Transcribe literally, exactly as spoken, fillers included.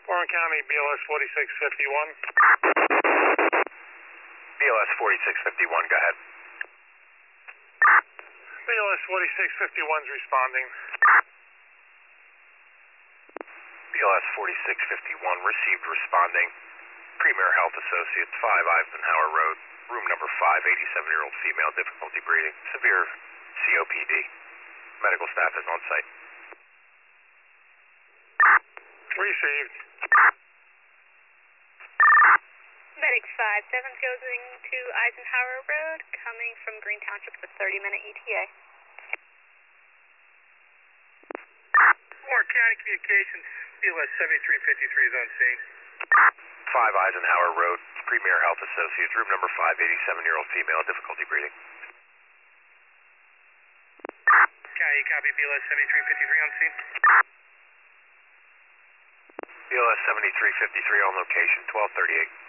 Warren County, B L S forty-six fifty-one. B L S forty-six fifty-one, go ahead. B L S forty-six fifty-one is responding. B L S forty-six fifty-one received responding. Premier Health Associates, five Eisenhower Road, room number five, eighty-seven-year-old female, difficulty breathing, severe C O P D. Medical staff is on site. Received. Medic five seven going to Eisenhower Road, coming from Green Township with thirty minute E T A. Warren County Communications, B L S seventy-three fifty-three is on scene. five Eisenhower Road, Premier Health Associates, room number five, eighty-seven-year-old female, difficulty breathing. County, copy, B L S seventy-three fifty-three on scene. B L S seventy-three fifty-three on location, twelve thirty-eight.